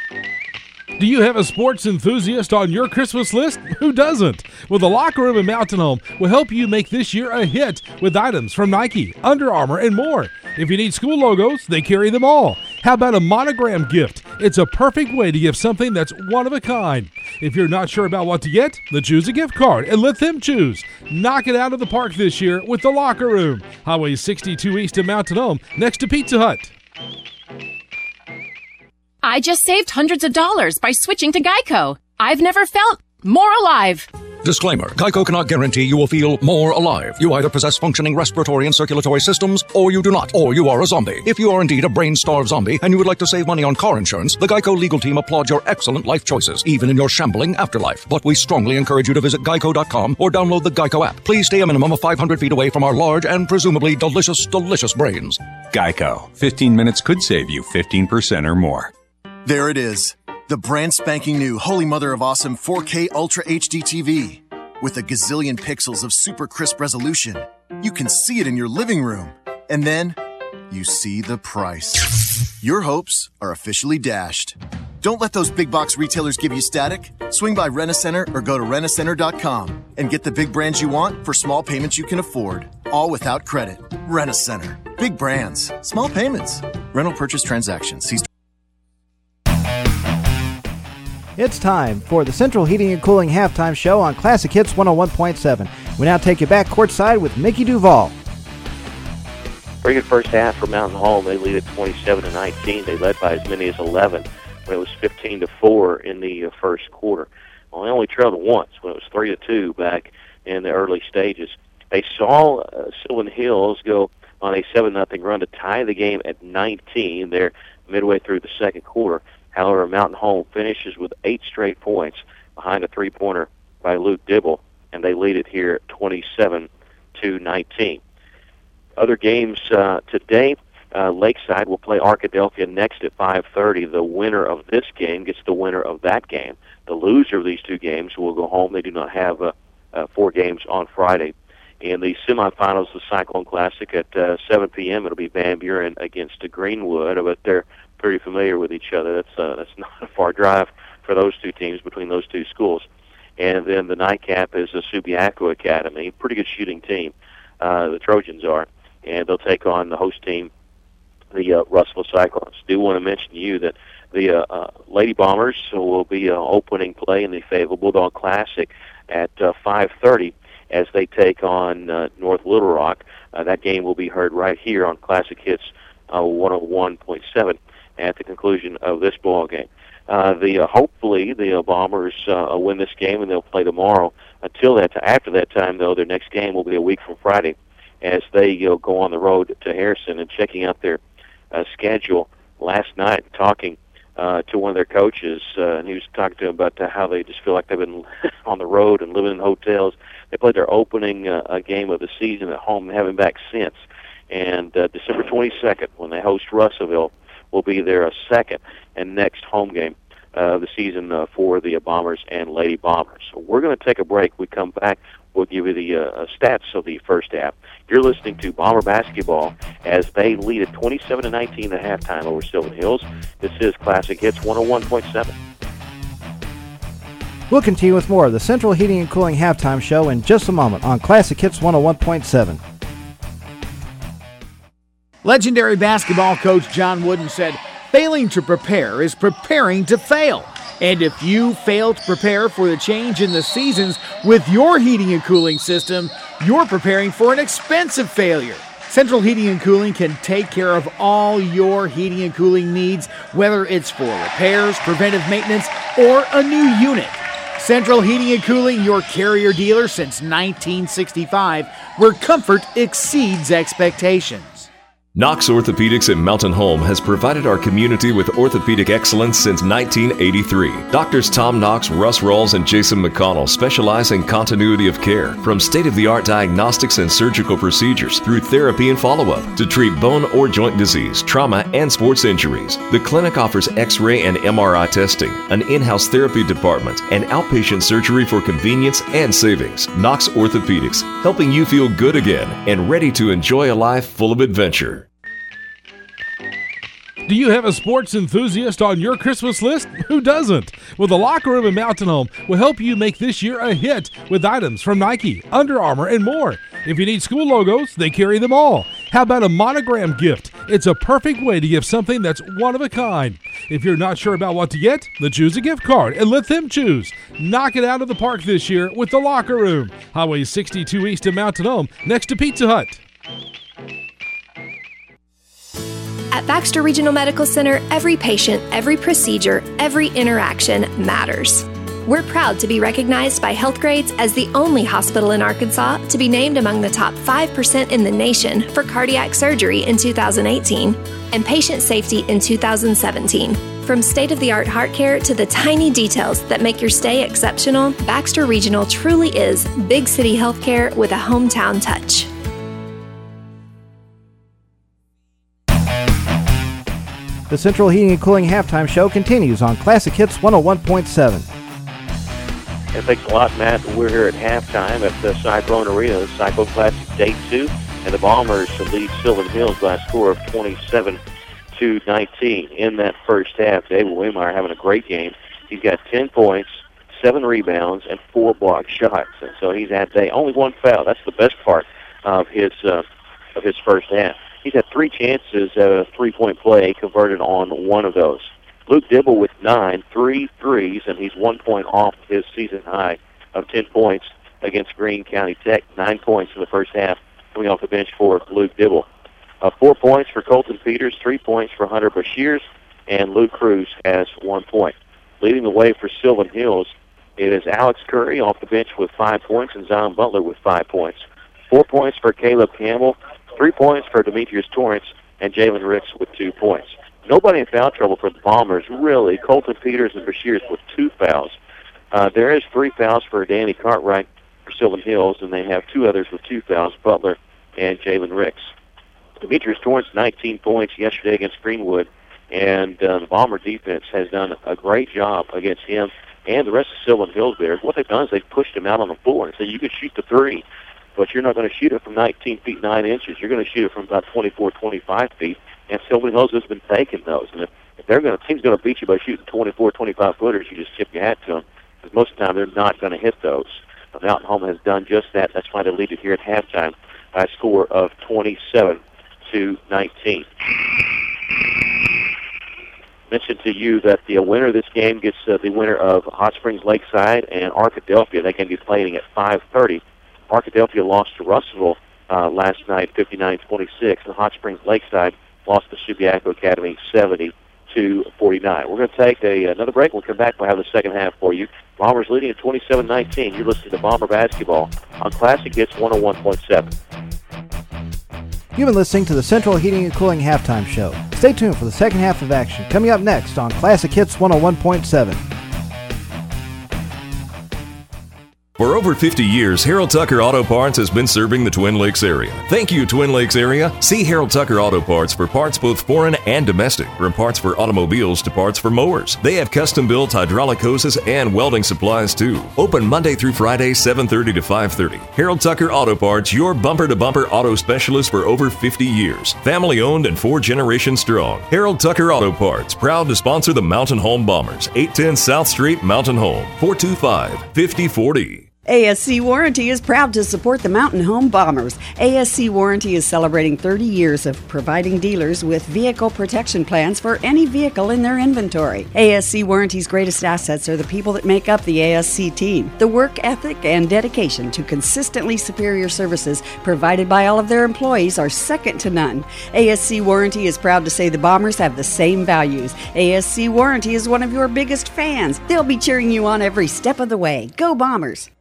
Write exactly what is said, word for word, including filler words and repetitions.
Do you have a sports enthusiast on your Christmas list? Who doesn't? Well, the Locker Room in Mountain Home will help you make this year a hit with items from Nike, Under Armour, and more. If you need school logos, they carry them all. How about a monogram gift? It's a perfect way to give something that's one of a kind. If you're not sure about what to get, then choose a gift card and let them choose. Knock it out of the park this year with the Locker Room. Highway sixty-two East of Mountain Home, next to Pizza Hut. I just saved hundreds of dollars by switching to Geico. I've never felt more alive. Disclaimer. Geico cannot guarantee you will feel more alive. You either possess functioning respiratory and circulatory systems, or you do not, or you are a zombie. If you are indeed a brain-starved zombie and you would like to save money on car insurance, the Geico legal team applauds your excellent life choices, even in your shambling afterlife. But we strongly encourage you to visit geico dot com or download the Geico app. Please stay a minimum of five hundred feet away from our large and presumably delicious, delicious brains. Geico. fifteen minutes could save you fifteen percent or more. There it is. The brand spanking new Holy Mother of Awesome four K Ultra H D T V. With a gazillion pixels of super crisp resolution, you can see it in your living room. And then, you see the price. Your hopes are officially dashed. Don't let those big box retailers give you static. Swing by Rent-A-Center or go to rent a center dot com and get the big brands you want for small payments you can afford. All without credit. Rent-A-Center. Big brands. Small payments. Rental purchase transactions. See It's time for the Central Heating and Cooling Halftime Show on Classic Hits one oh one point seven. We now take you back courtside with Mickey Duval. Very good first half for Mountain Home. They lead at twenty-seven to nineteen. They led by as many as eleven when it was fifteen to four in the uh, first quarter. Well, they only trailed once when it was three to two back in the early stages. They saw uh, Sylvan Hills go on a seven nothing run to tie the game at nineteen there midway through the second quarter. However, Mountain Home finishes with eight straight points behind a three-pointer by Luke Dibble, and they lead it here twenty-seven to nineteen. Other games uh, today, uh, Lakeside will play Arkadelphia next at five thirty. The winner of this game gets the winner of that game. The loser of these two games will go home. They do not have uh, uh, four games on Friday. In the semifinals, the Cyclone Classic at uh, seven p.m., it'll be Van Buren against Greenwood, but they're pretty familiar with each other. That's uh, that's not a far drive for those two teams between those two schools. And then the nightcap is the Subiaco Academy, pretty good shooting team. Uh, the Trojans are, and they'll take on the host team, the uh, Russell Cyclones. Do want to mention to you that the uh, uh, Lady Bombers will be uh, opening play in the Fayetteville Bulldog Classic at uh, five thirty as they take on uh, North Little Rock. Uh, that game will be heard right here on Classic Hits uh, one oh one point seven. At the conclusion of this ball game. Uh, the uh, hopefully the uh, Bombers uh, win this game and they'll play tomorrow. Until that, after that time though, their next game will be a week from Friday, as they you know, go on the road to Harrison. And checking out their uh, schedule last night, talking uh, to one of their coaches, uh, and he was talking to them about uh, how they just feel like they've been on the road and living in hotels. They played their opening uh, game of the season at home and haven't been back since. And uh, December twenty-second, when they host Russellville, will be their uh, second and next home game uh, of the season uh, for the uh, Bombers and Lady Bombers. So we're going to take a break. We come back, we'll give you the uh, stats of the first half. You're listening to Bomber Basketball as they lead at twenty-seven to nineteen at halftime over Sylvan Hills. This is Classic Hits one oh one point seven. We'll continue with more of the Central Heating and Cooling Halftime Show in just a moment on Classic Hits one oh one point seven. Legendary basketball coach John Wooden said, "Failing to prepare is preparing to fail." And if you fail to prepare for the change in the seasons with your heating and cooling system, you're preparing for an expensive failure. Central Heating and Cooling can take care of all your heating and cooling needs, whether it's for repairs, preventive maintenance, or a new unit. Central Heating and Cooling, your carrier dealer since nineteen sixty-five, where comfort exceeds expectations. Knox Orthopedics in Mountain Home has provided our community with orthopedic excellence since nineteen eighty-three. Doctors Tom Knox, Russ Rawls, and Jason McConnell specialize in continuity of care, from state-of-the-art diagnostics and surgical procedures through therapy and follow-up to treat bone or joint disease, trauma, and sports injuries. The clinic offers X-ray and M R I testing, an in-house therapy department, and outpatient surgery for convenience and savings. Knox Orthopedics, helping you feel good again and ready to enjoy a life full of adventure. Do you have a sports enthusiast on your Christmas list? Who doesn't? Well, the Locker Room in Mountain Home will help you make this year a hit with items from Nike, Under Armour, and more. If you need school logos, they carry them all. How about a monogram gift? It's a perfect way to give something that's one of a kind. If you're not sure about what to get, then choose a gift card and let them choose. Knock it out of the park this year with the Locker Room. Highway sixty-two East in Mountain Home, next to Pizza Hut. At Baxter Regional Medical Center, every patient, every procedure, every interaction matters. We're proud to be recognized by Healthgrades as the only hospital in Arkansas to be named among the top five percent in the nation for cardiac surgery in two thousand eighteen and patient safety in two thousand seventeen. From state-of-the-art heart care to the tiny details that make your stay exceptional, Baxter Regional truly is big city healthcare with a hometown touch. The Central Heating and Cooling Halftime Show continues on Classic Hits one oh one point seven. And thanks a lot, Matt. We're here at halftime at the Cyclone Arena, the Cyclone Classic Day two, and the Bombers lead Sylvan Hills by a score of twenty-seven to nineteen. In that first half, David Waymeyer having a great game. He's got ten points, seven rebounds, and four block shots. And so he's had they only one foul. That's the best part of his uh, of his first half. He's had three chances at a three-point play, converted on one of those. Luke Dibble with nine, three threes, and he's one point off his season high of ten points against Greene County Tech. Nine points in the first half coming off the bench for Luke Dibble. Uh, four points for Colton Peters, three points for Hunter Bashirs, and Luke Cruz has one point. Leading the way for Sylvan Hills, it is Alex Curry off the bench with five points and Zion Butler with five points. Four points for Caleb Campbell, three points for Demetrius Torrance, and Jalen Ricks with two points. Nobody in foul trouble for the Bombers, really. Colton Peters and Bashirs with two fouls. Uh, there is three fouls for Danny Cartwright for Sylvan Hills, and they have two others with two fouls, Butler and Jalen Ricks. Demetrius Torrance, nineteen points yesterday against Greenwood, and uh, the Bomber defense has done a great job against him and the rest of Sylvan Hills there. What they've done is they've pushed him out on the floor and said, you can shoot the three, but you're not going to shoot it from nineteen feet nine inches. You're going to shoot it from about twenty-four, twenty-five feet. And Sylvan Hills has been taking those. And if, if they're going to, team's going to beat you by shooting twenty-four, twenty-five footers, you just tip your hat to them. Because most of the time they're not going to hit those. But Mountain Home has done just that. That's why they lead it here at halftime by a score of twenty-seven to nineteen. Mentioned to you that the winner of this game gets uh, the winner of Hot Springs Lakeside and Arkadelphia. They can be playing at five thirty. Arkadelphia lost to Russellville uh, last night, fifty-nine twenty-six, and Hot Springs Lakeside lost to Subiaco Academy seventy to forty-nine. We're going to take a, another break. We'll come back. We'll have the second half for you. Bombers leading at twenty-seven nineteen. You're listening to Bomber Basketball on Classic Hits one oh one point seven. You've been listening to the Central Heating and Cooling Halftime Show. Stay tuned for the second half of action. Coming up next on Classic Hits one oh one point seven. For over fifty years, Harold Tucker Auto Parts has been serving the Twin Lakes area. Thank you, Twin Lakes area. See Harold Tucker Auto Parts for parts both foreign and domestic, from parts for automobiles to parts for mowers. They have custom-built hydraulic hoses and welding supplies, too. Open Monday through Friday, seven thirty to five thirty. Harold Tucker Auto Parts, your bumper-to-bumper auto specialist for over fifty years. Family-owned and four generations strong. Harold Tucker Auto Parts, proud to sponsor the Mountain Home Bombers. eight ten South Street, Mountain Home. four two five, five oh four oh. A S C Warranty is proud to support the Mountain Home Bombers. A S C Warranty is celebrating thirty years of providing dealers with vehicle protection plans for any vehicle in their inventory. A S C Warranty's greatest assets are the people that make up the A S C team. The work ethic and dedication to consistently superior services provided by all of their employees are second to none. A S C Warranty is proud to say the Bombers have the same values. A S C Warranty is one of your biggest fans. They'll be cheering you on every step of the way. Go Bombers!